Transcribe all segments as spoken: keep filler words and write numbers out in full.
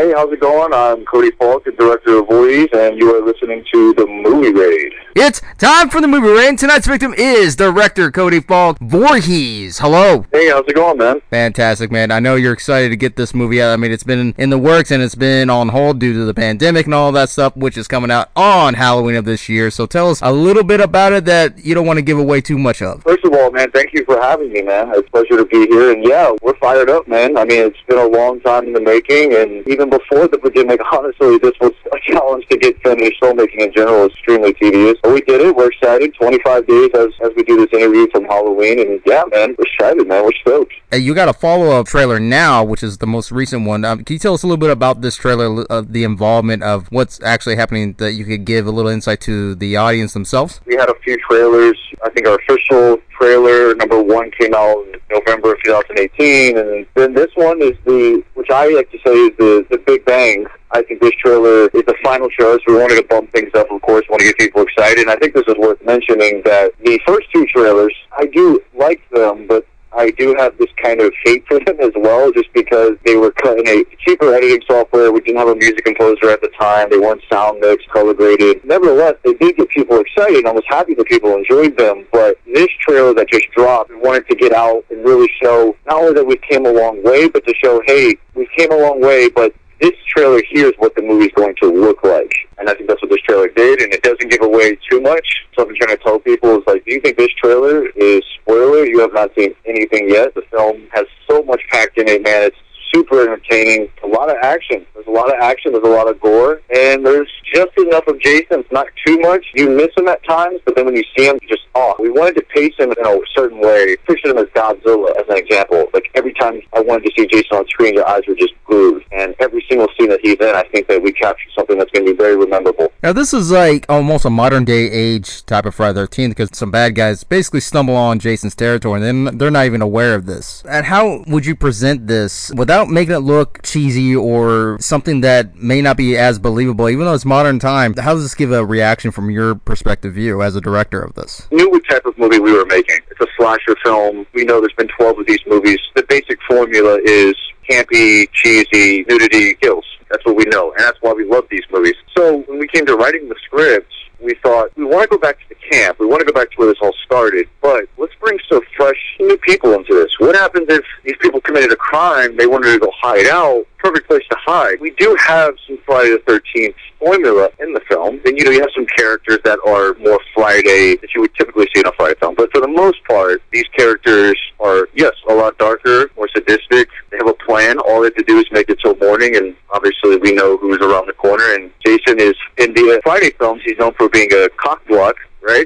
Hey, how's it going? I'm Cody Falk, the director of Voorhees, and you are listening to The Movie Raid. It's time for The Movie Raid, and tonight's victim is director Cody Falk, Voorhees. Hello. Hey, how's it going, man? Fantastic, man. I know you're excited to get this movie out. I mean, it's been in the works, and it's been on hold due to the pandemic and all that stuff, which is coming out on Halloween of this year. So tell us a little bit about it that you don't want to give away too much of. First of all, man, thank you for having me, man. It's a pleasure to be here, and yeah, we're fired up, man. I mean, it's been a long time in the making, and even before the pandemic, honestly, this was a challenge to get finished. Filmmaking in general is extremely tedious, but we did it. We're excited. twenty-five days as, as we do this interview from Halloween, and yeah, man, we're excited, man. We're stoked. Hey, you got a follow-up trailer now, which is the most recent one. Um, can you tell us a little bit about this trailer, uh, the involvement of what's actually happening, that you could give a little insight to the audience themselves? We had a few trailers. I think our official trailer number one came out in November of two thousand eighteen, and then this one is the, which I like to say is the, the Big Bang. I think this trailer is the final trailer, so we wanted to bump things up, of course, want to get people excited. And I think this is worth mentioning that the first two trailers, I do like them, but I do have this kind of hate for them as well, just because they were cut in a cheaper editing software. We didn't have a music composer at the time. They weren't sound mixed, color graded. Nevertheless, they did get people excited. I was happy that people enjoyed them. But this trailer that just dropped, we wanted to get out and really show not only that we came a long way, but to show, hey, we came a long way, but this trailer here is what the movie's going to look like. And I think that's what this trailer did, and it doesn't give away too much. So I'm trying to tell people is like, do you think this trailer is spoiler? You have not seen anything yet. The film has so much packed in it, man. It's super entertaining. A lot of action. There's a lot of action. There's a lot of gore. And there's just enough of Jason. It's not too much. You miss him at times, but then when you see him, you just, oh. We wanted to pace him in a certain way. Picture him as Godzilla, as an example. Like, every time I wanted to see Jason on screen, your eyes were just glued. And every single scene that he's in, I think that we captured something that's going to be very memorable. Now, this is like almost a modern-day age type of Friday the thirteenth, because some bad guys basically stumble on Jason's territory, and then they're not even aware of this. And how would you present this without making it look cheesy or something that may not be as believable, even though it's modern time? How does this give a reaction from your perspective view as a director of this? We knew what type of movie we were making. It's a slasher film. We know there's been twelve of these movies. The basic formula is campy, cheesy, nudity, kills. That's what we know, and that's why we love these movies. So when we came to writing the script, we thought, we want to go back to the camp. We want to go back to where this all started, but let's bring some fresh, new people into this. What happens if these people committed a crime, they wanted to go hide out? Perfect place to hide. We do have some Friday the thirteenth formula in the film. And, you know, you have some characters that are more Friday that you would typically see in a Friday film. But for the most part, these characters are, yes, a lot darker, more sadistic. They have a plan. All they have to do is make it till morning, and obviously we know who's around the corner. And Jason is, in the Friday films, he's known for being a cock block, right?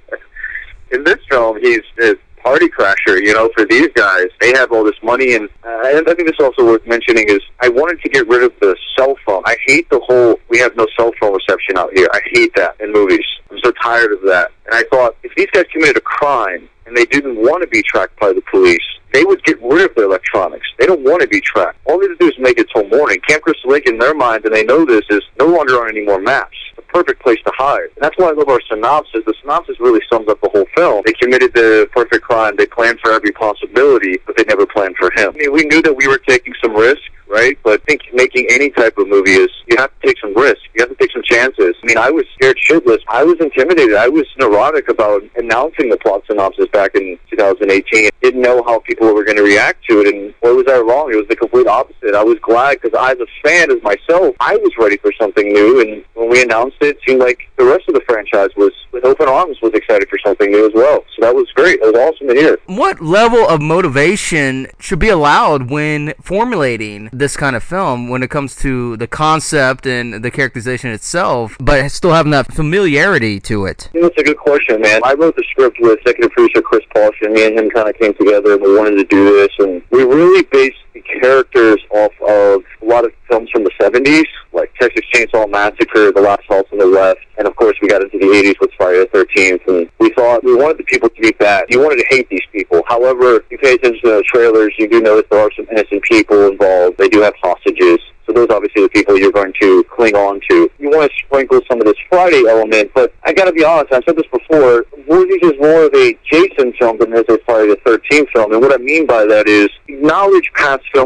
In this film, he's a party crasher, you know, for these guys. They have all this money, and uh, I think this is also worth mentioning is I wanted to get rid of the cell phone. I hate the whole, we have no cell phone reception out here. I hate that in movies. I'm so tired of that. And I thought, if these guys committed a crime and they didn't want to be tracked by the police, they would get rid of their electronics. They don't want to be tracked. All they have to do is make it till morning. Camp Crystal Lake, in their minds, and they know this, is no longer on any more maps. The perfect place to hide. And that's why I love our synopsis. The synopsis really sums up the whole film. They committed the perfect crime. They planned for every possibility, but they never planned for him. I mean, we knew that we were taking some risk, right? But I think making any type of movie is, you have to take some risk. You have to take some chances. I mean, I was scared shitless. I was intimidated. I was neurotic about announcing the plot synopsis back in two thousand eighteen. Didn't know how people were going to react to it, and boy, was I wrong. It was the complete opposite. I was glad, because I, as a fan, as myself, I was ready for something new, and when we announced it, it seemed like the rest of the franchise was, with open arms, was excited for something new as well. So that was great. It was awesome to hear. What level of motivation should be allowed when formulating this kind of film, when it comes to the concept and the characterization itself, but still having that familiarity to it? You know, that's a good question, man. I wrote the script with executive producer Chris Paulson. Me and him kind of came together, and we wanted to do this, and we really based the characters off of a lot of films from the seventies, like Texas Chainsaw Massacre, The Last Waltz on the Left, and of course we got into the eighties with Friday the thirteenth, and we thought we wanted the people to be bad. You wanted to hate these people. However, if you pay attention to the trailers, you do notice there are some innocent people involved. They do have hostages. So those are obviously the people you're going to cling on to. You want to sprinkle some of this Friday element, but I got to be honest, I've said this before, Voorhees is more of a Jason film than it is a Friday the thirteenth film, and what I mean by that is acknowledge past films with these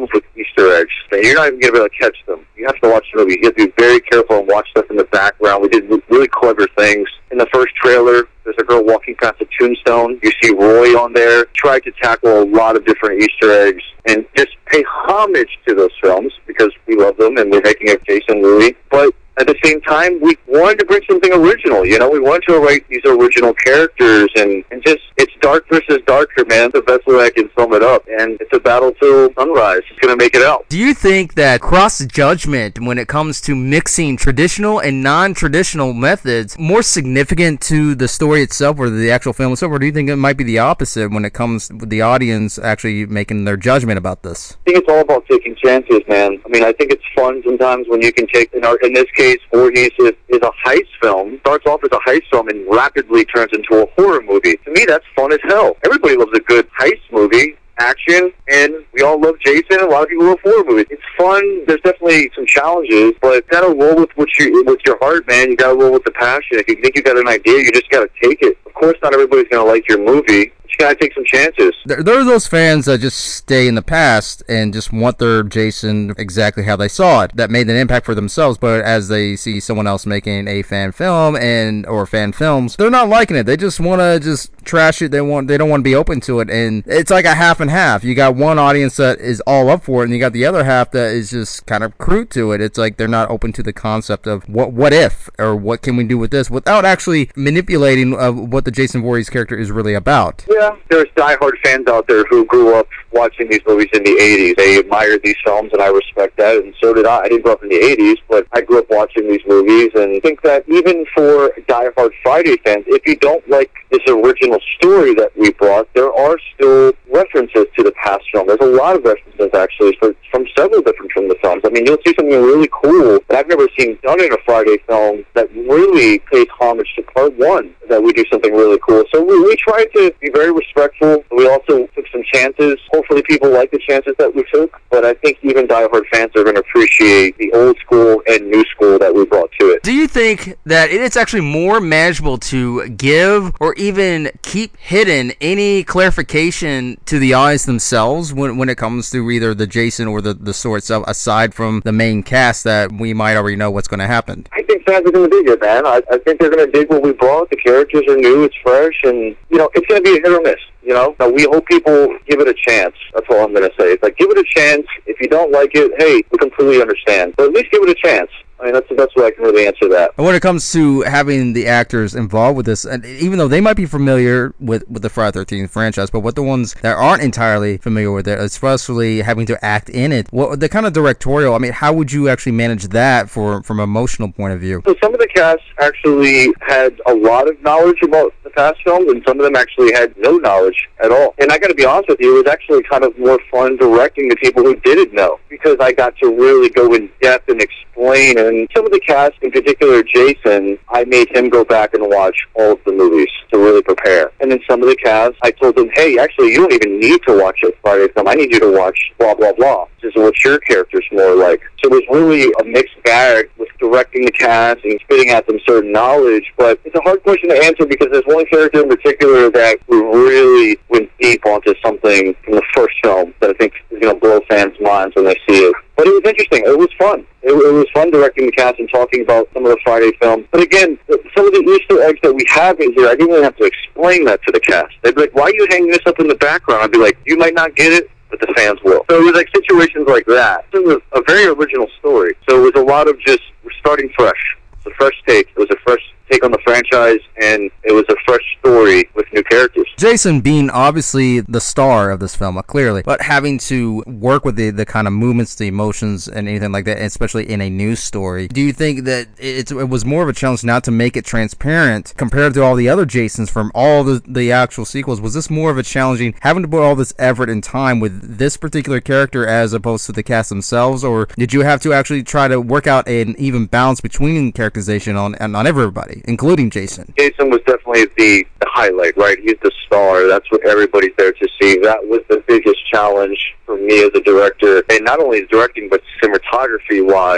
Easter eggs, and you're not even going to be able to catch them. You have to watch the movie. You have to be very careful and watch stuff in the background. We did really clever things. In the first trailer, there's a girl walking past a tombstone. You see Roy on there. Tried to tackle a lot of different Easter eggs and just pay homage to those films because we love them and we're making a Jason movie. But at the same time, we wanted to bring something original, you know? We wanted to write these original characters, and, and just, it's dark versus darker, man. It's the best way I can sum it up. And it's a battle till sunrise. It's going to make it out. Do you think that cross-judgment when it comes to mixing traditional and non-traditional methods more significant to the story itself or the actual film itself, or do you think it might be the opposite when it comes to the audience actually making their judgment about this? I think it's all about taking chances, man. I mean, I think it's fun sometimes when you can take, in, our, in this case, Voorhees is, is a heist film, starts off as a heist film and rapidly turns into a horror movie. To me, that's fun as hell. Everybody loves a good heist movie, action, and we all love Jason. A lot of people love horror movies. It's fun. There's definitely some challenges, but you gotta roll with what you, with your heart, man. You gotta roll with the passion. If you think you got an idea, you just gotta take it. Of course, not everybody's gonna like your movie. You gotta take some chances. There, there are those fans that just stay in the past and just want their Jason exactly how they saw it. That made an impact for themselves, but as they see someone else making a fan film and or fan films, they're not liking it. They just want to just trash it. They want they don't want to be open to it, and it's like a half and half. You got one audience that is all up for it, and you got the other half that is just kind of crude to it. It's like they're not open to the concept of what what if or what can we do with this without actually manipulating uh, what the Jason Voorhees character is really about. Yeah, there's diehard fans out there who grew up watching these movies in the eighties. They admired these films, and I respect that, and so did I. I didn't grow up in the eighties, but I grew up watching these movies, and I think that even for diehard Friday fans, if you don't like this original story that we brought, there are still references to the past film. There's a lot of references, actually, for, from several different from the films. I mean, you'll see something really cool that I've never seen done in a Friday film that really pays homage to part one, that we do something really cool. So we, we tried to be very respectful. We also took some chances. Hopefully people like the chances that we took, but I think even diehard fans are going to appreciate the old school and new school that we brought to it. Do you think that it's actually more manageable to give or even keep hidden any clarification to the audience themselves when, when it comes to either the Jason or the, the story itself, aside from the main cast that we might already know what's going to happen? I think fans are going to dig it, man. I, I think they're going to dig what we brought. The characters are new, it's fresh, and, you know, it's going to be a hit or miss. You know, now we hope people give it a chance. That's all I'm going to say. It's like, give it a chance. If you don't like it, hey, we completely understand. But at least give it a chance. I mean, that's the best way I can really answer that. And when it comes to having the actors involved with this, and even though they might be familiar with, with the Friday the thirteenth franchise, but what the ones that aren't entirely familiar with it, especially having to act in it, what the kind of directorial, I mean, how would you actually manage that for from an emotional point of view? So some of the cast actually had a lot of knowledge about the past films, and some of them actually had no knowledge at all. And I got to be honest with you, it was actually kind of more fun directing the people who didn't know, because I got to really go in depth and explain. And some of the cast, in particular Jason, I made him go back and watch all of the movies to really prepare. And then some of the cast, I told them, hey, actually, you don't even need to watch a Friday film. I need you to watch blah, blah, blah. This is what your character's more like. So it was really a mixed bag with directing the cast and spitting at them certain knowledge. But it's a hard question to answer because there's one character in particular that really went deep onto something from the first film that I think is going to blow fans' minds when they see it. But it was interesting. It was fun. It, it was fun directing the cast and talking about some of the Friday films. But again, some of the Easter eggs that we have in here, I didn't really have to explain that to the cast. They'd be like, why are you hanging this up in the background? I'd be like, you might not get it, but the fans will. So it was like situations like that. It was a very original story. So it was a lot of just, we're starting fresh. It's a fresh take. It was a fresh take on the franchise, and it was a fresh story with new characters. Jason being obviously the star of this film, uh, clearly, but having to work with the, the kind of movements, the emotions, and anything like that, especially in a news story, do you think that it's, it was more of a challenge not to make it transparent compared to all the other Jasons from all the, the actual sequels? Was this more of a challenging, having to put all this effort and time with this particular character as opposed to the cast themselves, or did you have to actually try to work out an even balance between characterization on, on, on everybody, including Jason? Jason was definitely the, the highlight, right? He's the star. That's what everybody's there to see. That was the biggest challenge for me as a director. And not only directing, but cinematography-wise,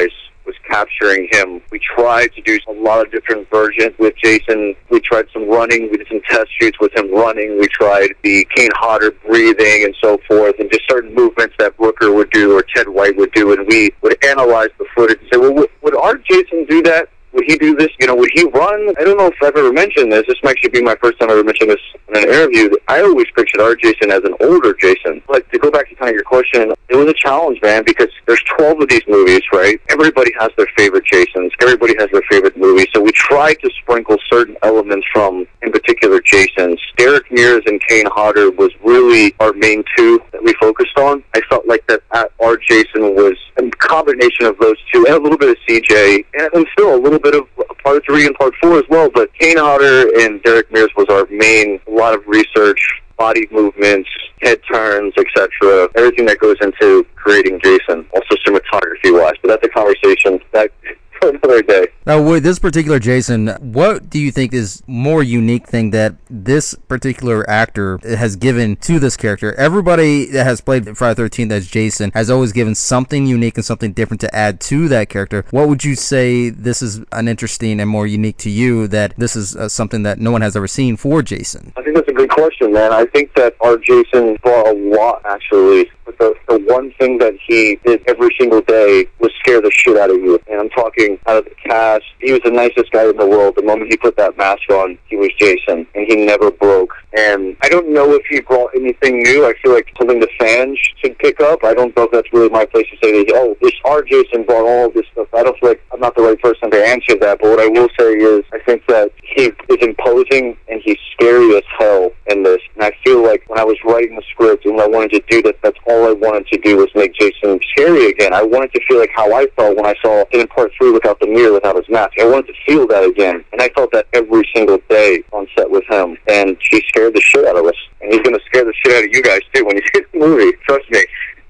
was capturing him. We tried to do a lot of different versions with Jason. We tried some running. We did some test shoots with him running. We tried the Kane Hodder breathing and so forth, and just certain movements that Rooker would do or Ted White would do, and we would analyze the footage and say, well, would, would our Jason do that? Would he do this? You know, would he run? I don't know if I've ever mentioned this. This might actually be my first time ever mentioning this in an interview. I always pictured our Jason as an older Jason. But to go back to kind of your question, it was a challenge, man, because there's twelve of these movies, right? Everybody has their favorite Jasons. Everybody has their favorite movie. So we tried to sprinkle certain elements from, in particular, Jasons. Derek Mears and Kane Hodder was really our main two that we focused on. I felt like that our Jason was a combination of those two, and a little bit of C J, and still a little bit of part three and part four as well. But Kane Hodder and Derek Mears was our main, a lot of research, body movements, head turns, et cetera. Everything that goes into creating Jason, also cinematography-wise. But that's a conversation that for another day. Now, with this particular Jason, what do you think is more unique thing that this particular actor has given to this character? Everybody that has played Friday the thirteenth as Jason has always given something unique and something different to add to that character. What would you say this is an interesting and more unique to you, that this is uh, something that no one has ever seen for Jason? I think that's a good question, man. I think that our Jason brought a lot, actually. But the, the one thing that he did every single day was scare the shit out of you. And I'm talking out of the cast. He was the nicest guy in the world. The moment he put that mask on, he was Jason. And he never broke. And I don't know if he brought anything new. I feel like something the fans should pick up. I don't know if that's really my place to say that, oh, this our Jason brought all of this stuff. I don't feel like I'm not the right person to answer that. But what I will say is, I think that he is imposing and he's scary as hell in this. And I feel like when I was writing the script and when I wanted to do this, that's all I wanted to do was make Jason scary again. I wanted to feel like how I felt when I saw him in part three without the mirror, without his mask. I wanted to feel that again. And I felt that every single day on set with him. And he scared the shit out of us. And he's going to scare the shit out of you guys, too, when you see the movie. Trust me.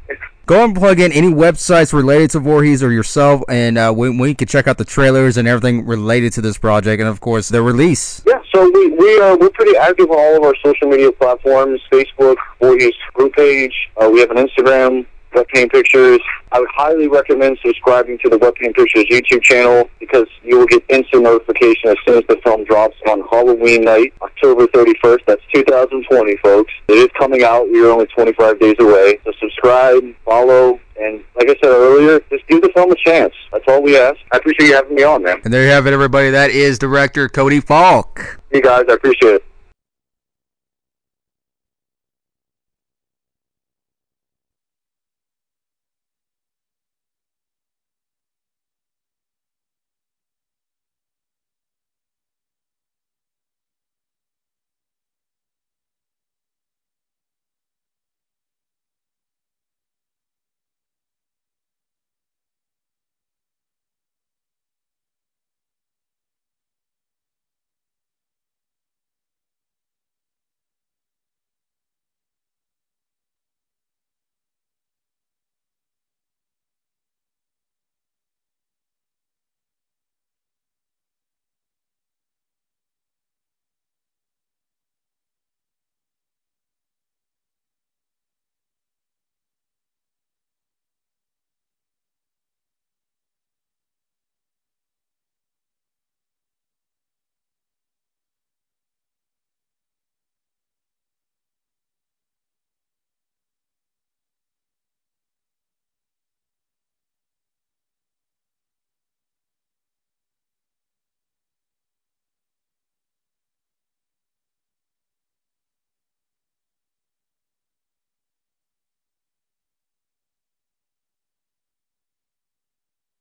Go and plug in any websites related to Voorhees or yourself, and uh, we, we can check out the trailers and everything related to this project, and of course the release. Yeah, so we we are we're pretty active on all of our social media platforms: Facebook, Voorhees group page. Uh, we have an Instagram, Wet Paint Pictures. I would highly recommend subscribing to the Wet Paint Pictures YouTube channel, because you will get instant notification as soon as the film drops on Halloween night, October thirty-first. That's two thousand twenty, folks. It is coming out. We are only twenty-five days away. So subscribe, follow, and like I said earlier, just give the film a chance. That's all we ask. I appreciate you having me on, man. And there you have it, everybody. That is director Cody Falk. Hey, guys. I appreciate it.